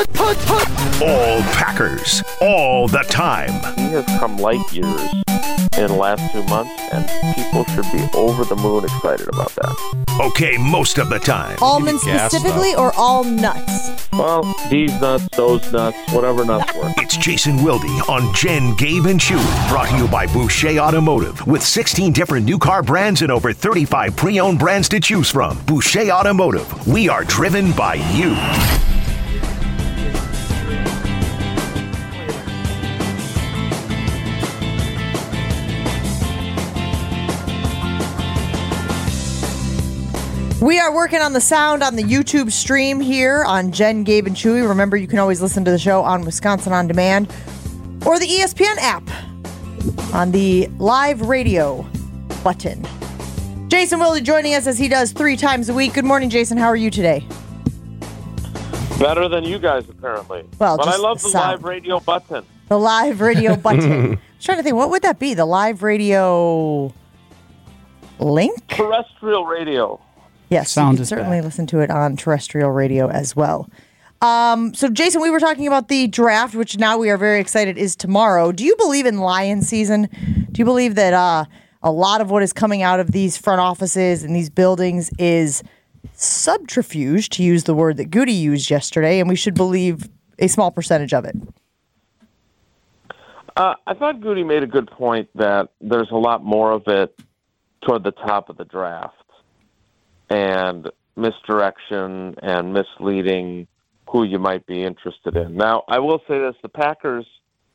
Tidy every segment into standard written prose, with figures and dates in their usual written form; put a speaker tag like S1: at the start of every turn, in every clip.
S1: All Packers, all the time.
S2: He has come light years in the last 2 months, and people should be over the moon excited about that.
S1: Okay, most of the time.
S3: Almonds specifically or all nuts?
S2: Well, these nuts, those nuts, whatever nuts work.
S1: It's Jason Wilde on Jen, Gabe, and Chewy. Brought to you by Boucher Automotive. With 16 different new car brands and over 35 pre-owned brands to choose from. Boucher Automotive. We are driven by you.
S3: We are working on the sound on the YouTube stream here on Jen, Gabe, and Chewy. Remember, you can always listen to the show on Wisconsin On Demand or the ESPN app on the live radio button. Jason Wilde joining us as he does 3 times a week. Good morning, Jason. How are you today?
S2: Better than you guys, apparently.
S3: Well,
S2: but I
S3: just
S2: love
S3: the
S2: the
S3: sound.
S2: live radio button.
S3: The live radio button. I was trying to think, what would that be? The live radio link?
S2: Terrestrial radio.
S3: Yes,
S4: Sound
S3: you can
S4: is
S3: certainly
S4: back.
S3: listen to it on terrestrial radio as well. So, Jason, we were talking about the draft, which now we are very excited is tomorrow. Do you believe in lion season? Do you believe that a lot of what is coming out of these front offices and these buildings is subterfuge, to use the word that Goody used yesterday, and we should believe a small percentage of it?
S2: I thought Goody made a good point that there's a lot more of it toward the top of the draft, and misdirection and misleading who you might be interested in. Now, I will say this: the Packers,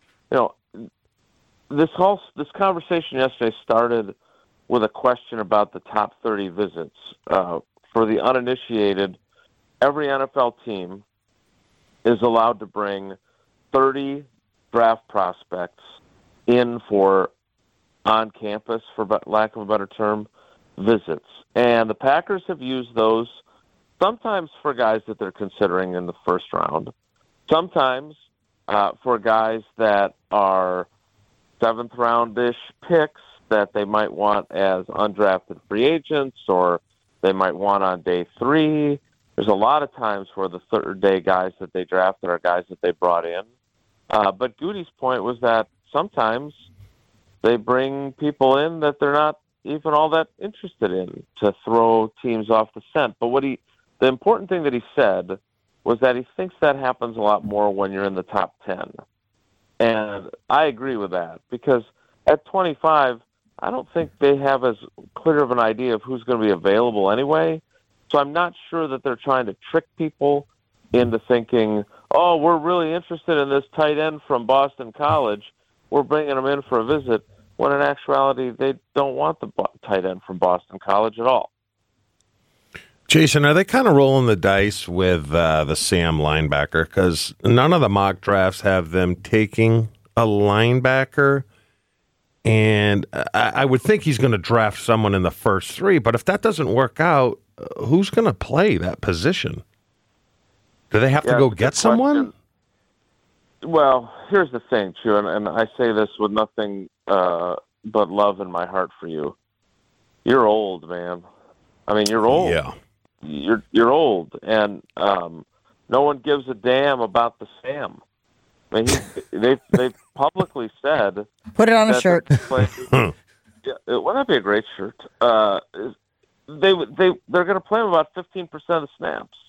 S2: this conversation yesterday started with a question about the top 30 visits. For the uninitiated, every NFL team is allowed to bring 30 draft prospects in for on-campus, for lack of a better term, visits. And the Packers have used those sometimes for guys that they're considering in the first round, sometimes for guys that are seventh-round-ish picks that they might want as undrafted free agents, or they might want on day 3. There's a lot of times where the third-day guys that they drafted are guys that they brought in. But Goody's point was that sometimes they bring people in that they're not even all that interested in to throw teams off the scent. But the important thing that he said was that he thinks that happens a lot more when you're in the top 10. And I agree with that, because at 25, I don't think they have as clear of an idea of who's going to be available anyway. So I'm not sure that they're trying to trick people into thinking, oh, we're really interested in this tight end from Boston College. We're bringing him in for a visit, when in actuality they don't want the tight end from Boston College at all.
S5: Jason, are they kind of rolling the dice with the Sam linebacker? Because none of the mock drafts have them taking a linebacker. And I would think he's going to draft someone in the first 3. But if that doesn't work out, who's going to play that position? Do they have to go get someone?
S2: Well, here's the thing, Chew, and I say this with nothing but love in my heart for you. You're old, man. I mean, you're old.
S5: Yeah.
S2: You're old, and no one gives a damn about the Sam. I mean, they've publicly said.
S3: Put it on a shirt.
S2: Yeah, wouldn't that be a great shirt? They're going to play him about 15% of the snaps.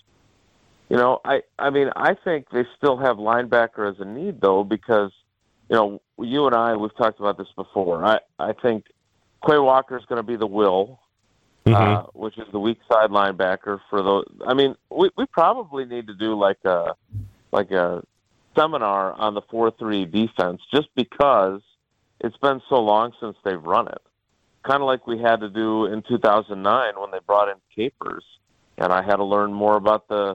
S2: I mean, I think they still have linebacker as a need, though, because, you and I, we've talked about this before. I think Quay Walker is going to be the will, which is the weak side linebacker for those. I mean, we probably need to do like a seminar on the 4-3 defense, just because it's been so long since they've run it. Kind of like we had to do in 2009 when they brought in Capers, and I had to learn more about the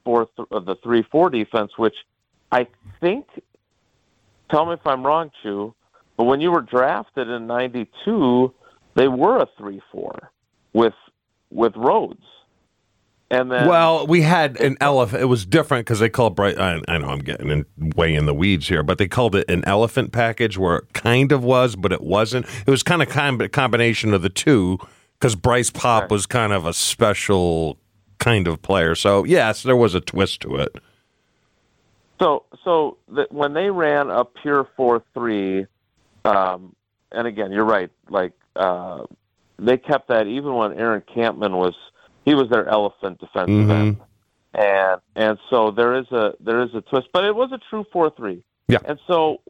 S2: 3-4 defense, which I think, tell me if I'm wrong, Chew, but when you were drafted in 92, they were a 3-4 with Rhodes. And then,
S5: well, we had an elephant. It was different because they called Bryce. I know I'm getting way in the weeds here, but they called it an elephant package, where it kind of was, but it wasn't. It was kind of a combination of the two, because Bryce Pop was kind of a special kind of player. So, yes, there was a twist to it.
S2: When they ran a pure 4-3, and again, you're right. They kept that even when Aaron Campman was their elephant defensive end, and so there is a twist, but it was a true 4-3.
S5: Yeah.
S2: And so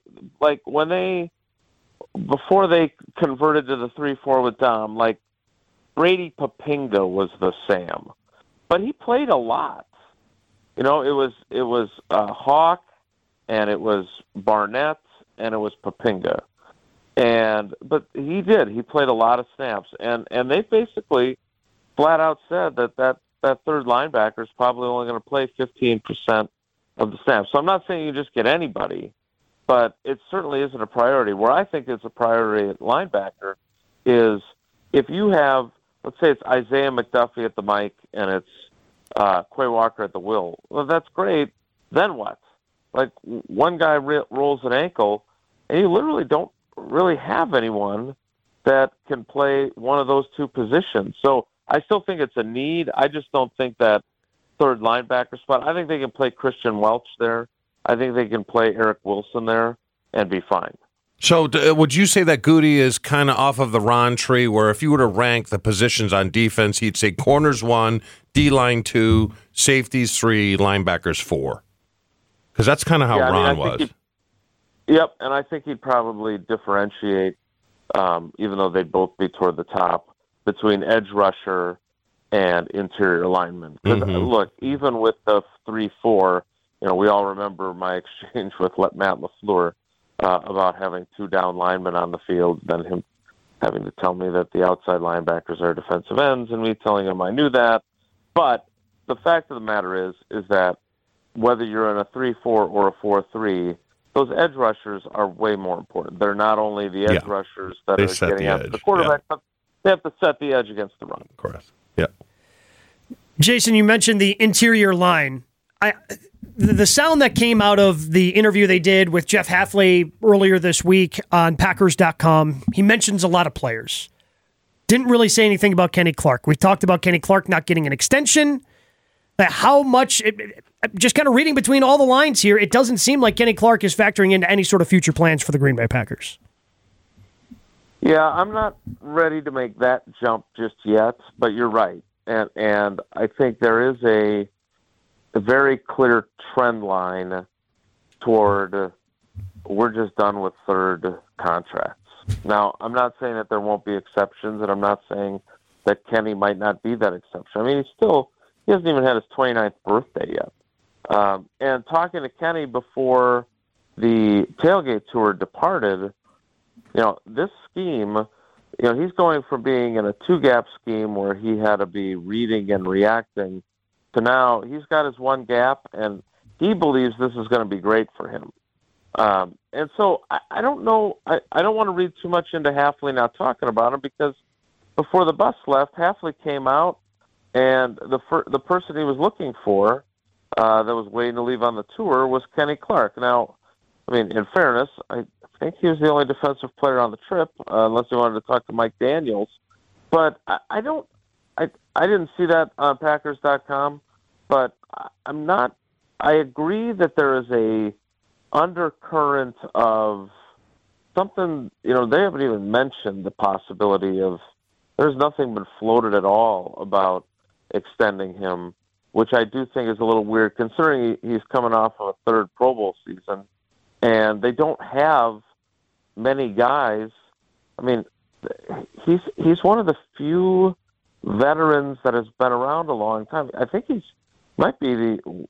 S2: before they converted to the 3-4 with Dom, Brady Papinga was the Sam, but he played a lot. It was Hawk, and it was Barnett, and it was Papinga. But he played a lot of snaps, and they basically flat out said that third linebacker is probably only going to play 15% of the snaps. So I'm not saying you just get anybody, but it certainly isn't a priority. Where I think it's a priority at linebacker is if you have, let's say it's Isaiah McDuffie at the mic and it's Quay Walker at the will. Well, that's great. Then what? One guy rolls an ankle, and you literally don't really have anyone that can play one of those two positions. So I still think it's a need. I just don't think that third linebacker spot. I think they can play Christian Welch there. I think they can play Eric Wilson there and be fine.
S5: So would you say that Goody is kind of off of the Ron tree, where if you were to rank the positions on defense, he'd say corners 1, D-line 2, safeties 3, linebackers 4? Because that's kind of how Ron was.
S2: Yep, and I think he'd probably differentiate, even though they'd both be toward the top, between edge rusher and interior lineman. Because, look, even with the 3-4, we all remember my exchange with Matt LaFleur about having 2 down linemen on the field, then him having to tell me that the outside linebackers are defensive ends, and me telling him I knew that. But the fact of the matter is that whether you're in a 3-4 or a 4-3, those edge rushers are way more important. They're not only the edge rushers that are getting after the quarterback, but they have to set the edge against the run.
S5: Of course. Yeah.
S4: Jason, you mentioned the interior line. The sound that came out of the interview they did with Jeff Hafley earlier this week on Packers.com, he mentions a lot of players. Didn't really say anything about Kenny Clark. We talked about Kenny Clark not getting an extension. How much, just kind of reading between all the lines here, it doesn't seem like Kenny Clark is factoring into any sort of future plans for the Green Bay Packers.
S2: Yeah, I'm not ready to make that jump just yet, but you're right. And I think there is a very clear trend line toward we're just done with third contracts. Now, I'm not saying that there won't be exceptions, and I'm not saying that Kenny might not be that exception. I mean, he hasn't even had his 29th birthday yet. And talking to Kenny before the tailgate tour departed, this scheme, he's going from being in a 2-gap scheme where he had to be reading and reacting to now he's got his 1 gap, and he believes this is going to be great for him. And so I don't know. I don't want to read too much into Hafley not talking about him, because before the bus left, Hafley came out, and the person he was looking for that was waiting to leave on the tour was Kenny Clark. Now, I mean, in fairness, I think he was the only defensive player on the trip, unless he wanted to talk to Mike Daniels. But I didn't see that on Packers.com, but I agree that there is a undercurrent of something, they haven't even mentioned the possibility of, there's nothing been floated at all about extending him, which I do think is a little weird considering he's coming off of a 3rd Pro Bowl season, and they don't have many guys. I mean, he's one of the few veterans that has been around a long time. I think he might be the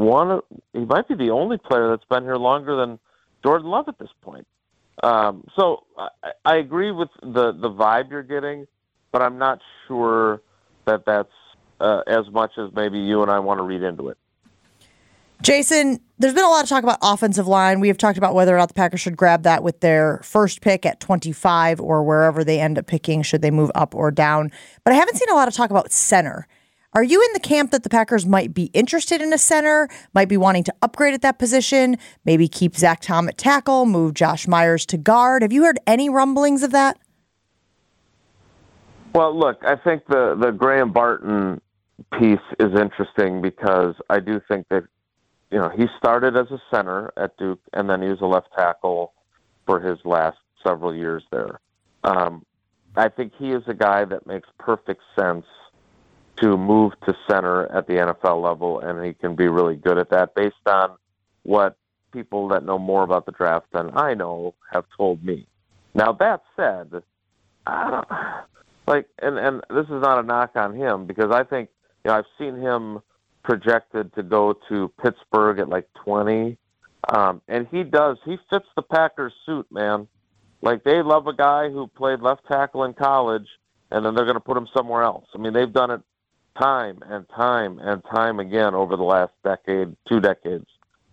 S2: only player that's been here longer than Jordan Love at this point. So I agree with the vibe you're getting, but I'm not sure that that's as much as maybe you and I want to read into it.
S3: Jason, there's been a lot of talk about offensive line. We have talked about whether or not the Packers should grab that with their first pick at 25 or wherever they end up picking, should they move up or down. But I haven't seen a lot of talk about center. Are you in the camp that the Packers might be interested in a center, might be wanting to upgrade at that position, maybe keep Zach Tom at tackle, move Josh Myers to guard? Have you heard any rumblings of that?
S2: Well, look, I think the Graham Barton piece is interesting because I do think that he started as a center at Duke, and then he was a left tackle for his last several years there. I think he is a guy that makes perfect sense to move to center at the NFL level, and he can be really good at that based on what people that know more about the draft than I know have told me. Now, that said, I don't, and this is not a knock on him, because I think, I've seen him projected to go to Pittsburgh at 20. And he fits the Packers suit, man. They love a guy who played left tackle in college, and then they're going to put him somewhere else. I mean, they've done it time and time and time again over the last decade, 2 decades.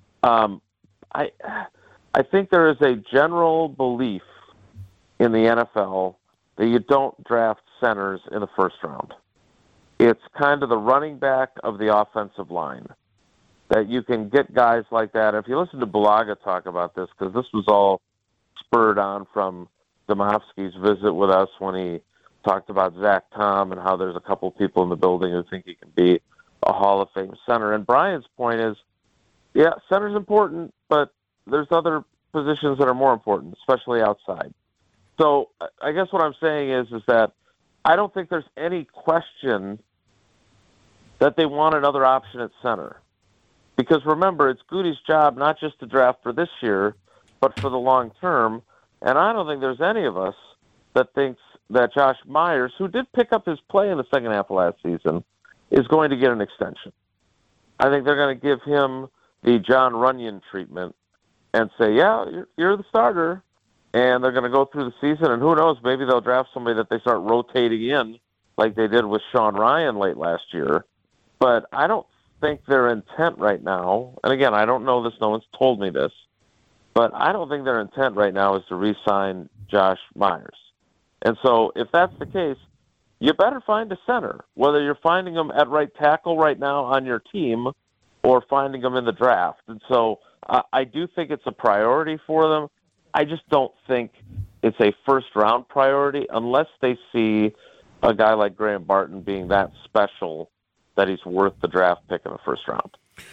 S2: I think there is a general belief in the NFL that you don't draft centers in the first round. It's kind of the running back of the offensive line, that you can get guys like that. If you listen to Bulaga talk about this, because this was all spurred on from Domofsky's visit with us when he talked about Zach Tom and how there's a couple people in the building who think he can be a Hall of Fame center. And Brian's point is, yeah, center's important, but there's other positions that are more important, especially outside. So I guess what I'm saying is that I don't think there's any question that they want another option at center. Because remember, it's Goody's job not just to draft for this year, but for the long term. And I don't think there's any of us that thinks that Josh Myers, who did pick up his play in the second half of last season, is going to get an extension. I think they're going to give him the John Runyon treatment and say, yeah, you're the starter. And they're going to go through the season, and who knows, maybe they'll draft somebody that they start rotating in like they did with Sean Ryan late last year. But I don't think their intent right now, and again, I don't know this, no one's told me this, but I don't think their intent right now is to re-sign Josh Myers. And so if that's the case, you better find a center, whether you're finding them at right tackle right now on your team or finding them in the draft. And so I do think it's a priority for them. I just don't think it's a first-round priority unless they see a guy like Graham Barton being that special that he's worth the draft pick in the first round.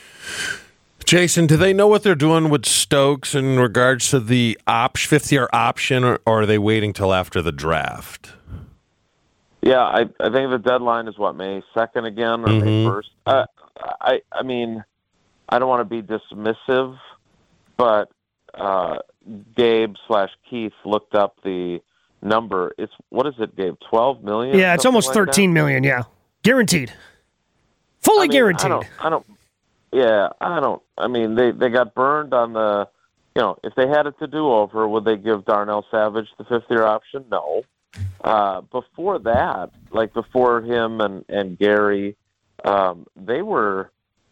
S5: Jason, do they know what they're doing with Stokes in regards to the fifth-year option, or are they waiting till after the draft?
S2: Yeah, I think the deadline is, May 2nd again or May 1st? I mean, I don't want to be dismissive, but Gabe/Keith looked up the number. It's, what is it, Gabe? 12 million?
S4: Yeah, it's almost 13 million. Yeah, guaranteed, fully guaranteed. I mean, they got burned on the. If they had it to do over, would they give Darnell Savage the 5th-year option? No. Before that, before him and Gary, they were,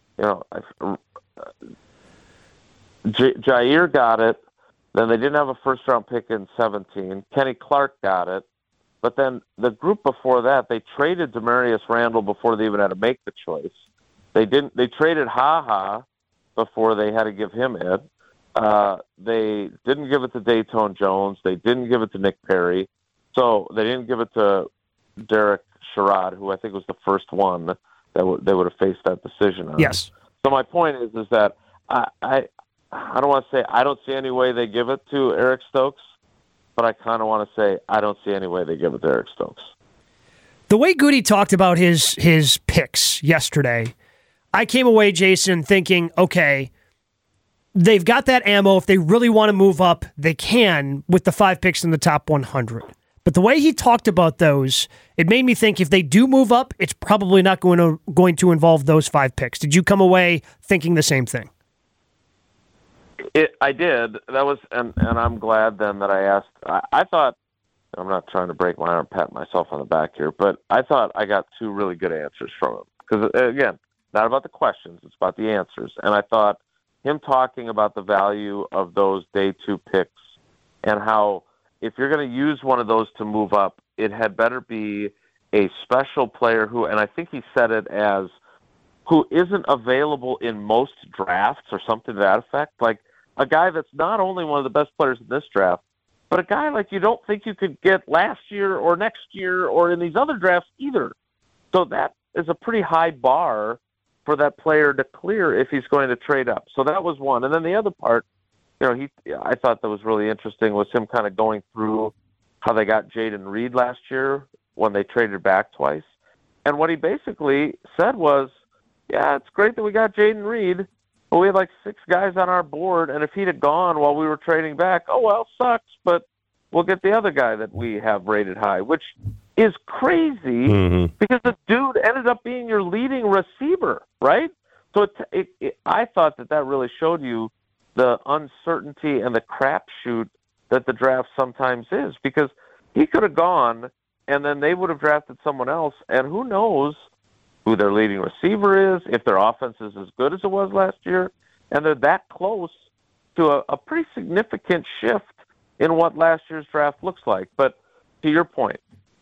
S4: Jair got it. Then they didn't have a first-round pick in 2017. Kenny Clark got it. But then the group before that, they traded Demarius Randall before they even had to make the choice. They traded Ha before they had to give him it. They didn't give it to Dayton Jones. They didn't give it to Nick Perry. So they didn't give it to Derek Sherrod, who I think was the first one that they would have faced that decision on. Yes.
S2: So my point is that I don't want to say I don't see any way they give it to Eric Stokes, but I kind of want to say I don't see any way they give it to Eric Stokes.
S4: The way Goody talked about his picks yesterday, I came away, Jason, thinking, okay, they've got that ammo. If they really want to move up, they can with the 5 picks in the top 100. But the way he talked about those, it made me think if they do move up, it's probably not going to involve those 5 picks. Did you come away thinking the same thing?
S2: I did. That was, and I'm glad then that I asked. I thought, I'm not trying to break my arm, pat myself on the back here, but I thought I got 2 really good answers from him. Because, again, not about the questions, it's about the answers. And I thought him talking about the value of those day 2 picks and how if you're going to use one of those to move up, it had better be a special player who, and I think he said it as, who isn't available in most drafts or something to that effect. Like a guy that's not only one of the best players in this draft, but a guy like you don't think you could get last year or next year or in these other drafts either. So that is a pretty high bar for that player to clear if he's going to trade up. So that was one. And then the other part, I thought that was really interesting was him kind of going through how they got Jayden Reed last year when they traded back twice. And what he basically said was, yeah, it's great that we got Jayden Reed, but we had like 6 guys on our board, and if he'd have gone while we were trading back, oh, well, sucks, but we'll get the other guy that we have rated high, which is crazy because the dude ended up being your leading receiver, right? So I thought that really showed you the uncertainty and the crapshoot that the draft sometimes is, because he could have gone and then they would have drafted someone else, and who knows who their leading receiver is, if their offense is as good as it was last year, and they're that close to a pretty significant shift in what last year's draft looks like. But to your point,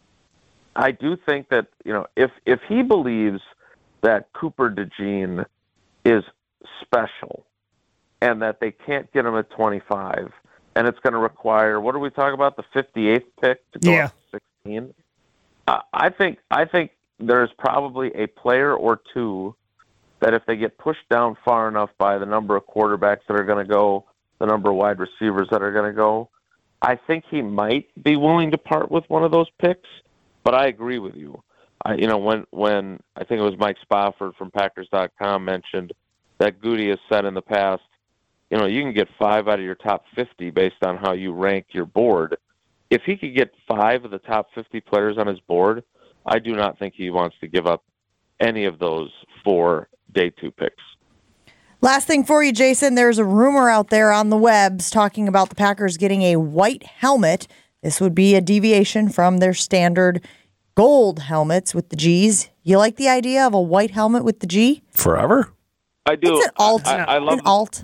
S2: I do think that, if he believes that Cooper DeJean is special and that they can't get him at 25, and it's going to require, what are we talking about, the 58th pick to go up to 16? I think there's probably a player or two that if they get pushed down far enough by the number of quarterbacks that are going to go, the number of wide receivers that are going to go, I think he might be willing to part with one of those picks. But I agree with you. When I think it was Mike Spofford from Packers.com mentioned that Goody has said in the past, you can get 5 out of your top 50 based on how you rank your board. If he could get 5 of the top 50 players on his board, I do not think he wants to give up any of those 4 day 2 picks.
S3: Last thing for you, Jason, there's a rumor out there on the webs talking about the Packers getting a white helmet. This would be a deviation from their standard gold helmets with the G's. You like the idea of a white helmet with the G?
S5: Forever?
S2: I do.
S3: It's an alt.
S2: I love
S3: an alt.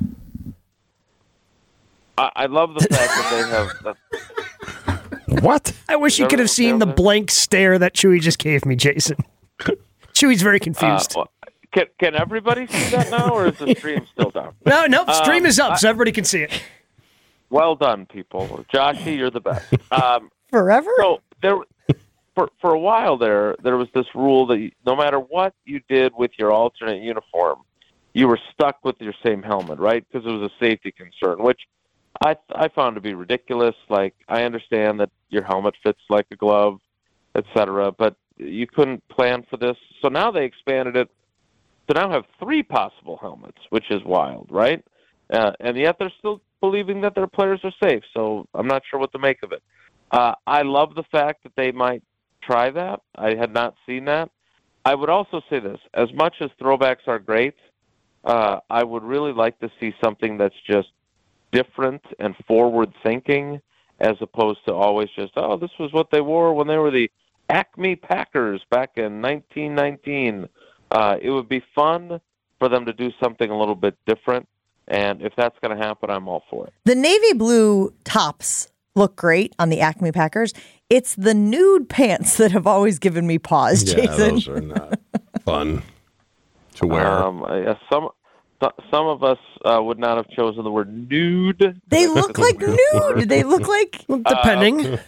S2: I love the fact that they have...
S5: What?
S4: I wish you could have seen the blank stare that Chewy just gave me, Jason. Chewy's very confused.
S2: Can everybody see that now, or is the stream still down?
S4: No, stream is up, so everybody can see it.
S2: Well done, people. Joshy, you're the best.
S3: Forever?
S2: So for a while there was this rule that no matter what you did with your alternate uniform, you were stuck with your same helmet, right? Because it was a safety concern, which I found to be ridiculous. Like, I understand that your helmet fits like a glove, etc., but you couldn't plan for this. So now they expanded it to now have 3 possible helmets, which is wild, right? And yet they're still believing that their players are safe, so I'm not sure what to make of it. I love the fact that they might try that. I had not seen that. I would also say this. As much as throwbacks are great, I would really like to see something that's just different and forward-thinking as opposed to always just, this was what they wore when they were the Acme Packers back in 1919. It would be fun for them to do something a little bit different. And if that's going to happen, I'm all for it.
S3: The navy blue tops look great on the Acme Packers. It's the nude pants that have always given me pause, Jason.
S5: Yeah, those are not fun to wear.
S2: Some of us would not have chosen the word nude.
S3: They look like nude. They look like...
S4: Depending.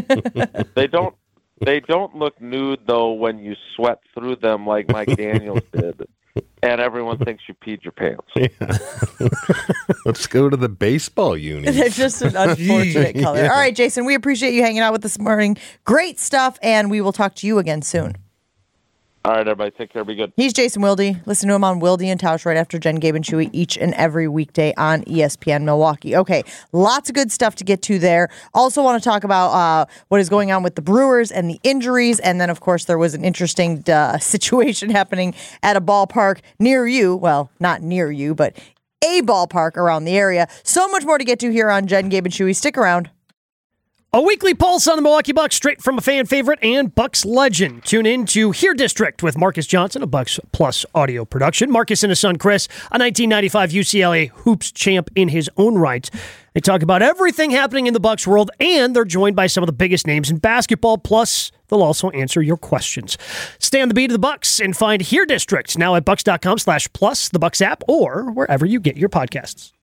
S2: They don't look nude, though, when you sweat through them like Mike Daniels did. And everyone thinks you peed your pants.
S5: Yeah. Let's go to the baseball unit.
S3: They're just an unfortunate color. All right, Jason, we appreciate you hanging out with us this morning. Great stuff, and we will talk to you again soon.
S2: All right, everybody, take care. Be good.
S3: He's Jason Wilde. Listen to him on Wilde and Tausch right after Jen, Gabe, and Chewy each and every weekday on ESPN Milwaukee. Okay, lots of good stuff to get to there. Also want to talk about what is going on with the Brewers and the injuries. And then, of course, there was an interesting situation happening at a ballpark near you. Well, not near you, but a ballpark around the area. So much more to get to here on Jen, Gabe, and Chewy. Stick around.
S4: A weekly pulse on the Milwaukee Bucks, straight from a fan favorite and Bucks legend. Tune in to Here District with Marcus Johnson, a Bucks Plus audio production. Marcus and his son Chris, a 1995 UCLA hoops champ in his own right. They talk about everything happening in the Bucks world, and they're joined by some of the biggest names in basketball. Plus, they'll also answer your questions. Stay on the beat of the Bucks and find Here District now at bucks.com/plus, the Bucks app, or wherever you get your podcasts.